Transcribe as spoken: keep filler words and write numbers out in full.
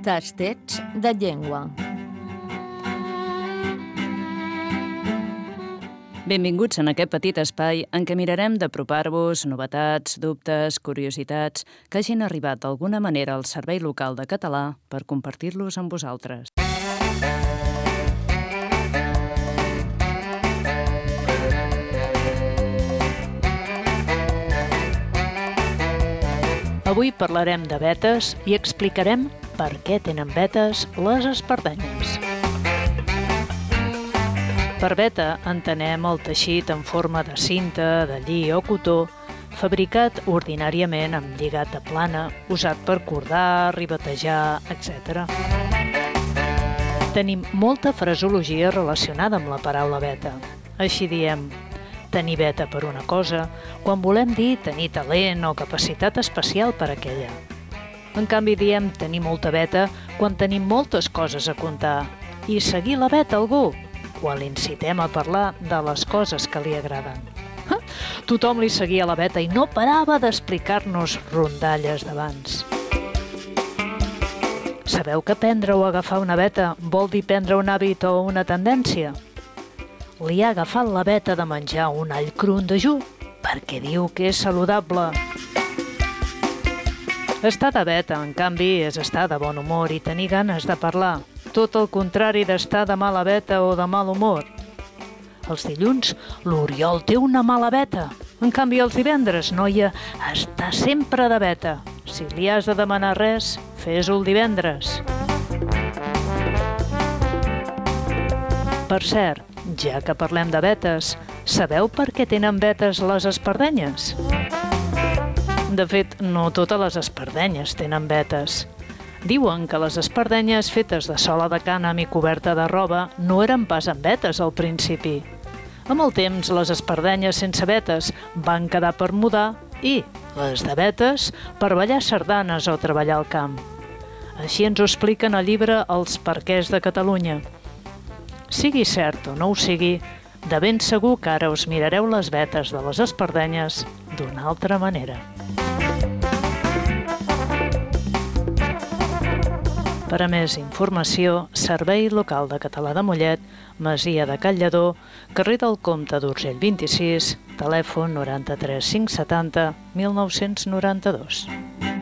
Tastets de llengua. Benvinguts en aquest petit espai en què mirarem d'apropar-vos novetats, dubtes, curiositats que hagin arribat d'alguna manera al Servei Local de Català per compartir-los amb vosaltres. Avui parlarem de vetes i explicarem per què tenen vetes les espardenyes. Per veta entenem el teixit en forma de cinta, de lli o cotó, fabricat ordinàriament amb lligat de plana, usat per cordar, ribetejar, etcètera. Tenim molta fraseologia relacionada amb la paraula veta. Així diem tenir veta per una cosa, quan volem dir tenir talent o capacitat especial per aquella. En canvi, diem tenir molta veta quan tenim moltes coses a contar i seguir la veta a algú, quan l'incitem a parlar de les coses que li agraden. Ha! Tothom li seguia la veta i no parava d'explicar-nos rondalles d'abans. Sabeu que prendre o agafar una veta vol dir prendre un hàbit o una tendència? Li ha agafat la veta de menjar un all cru en dejú perquè diu que és saludable. Estar de veta, en canvi, és estar de bon humor i tenir ganes de parlar. Tot el contrari d'estar de mala veta o de mal humor. Els dilluns, l'Oriol té una mala veta. En canvi, els divendres, noia, està sempre de veta. Si li has de demanar res, fes-ho el divendres. Per cert, ja que parlem de vetes, sabeu per què tenen vetes les espardenyes? De fet, no totes les espardenyes tenen vetes. Diuen que les espardenyes fetes de sola de cànem i coberta de roba no eren pas amb vetes al principi. Amb el temps, les espardenyes sense vetes van quedar per mudar i les de vetes per ballar sardanes o treballar al camp. Així ens ho expliquen al llibre Els perquès de Catalunya. Sigui cert o no ho sigui, de ben segur que ara us mirareu les vetes de les espardenyes d'una altra manera. Per a més informació, Servei Local de Català de Mollet, Masia de Can Lledó, carrer del Comte d'Urgell vint-i-sis, telèfon noranta-tres cinc setanta mil nou-cents noranta-dos.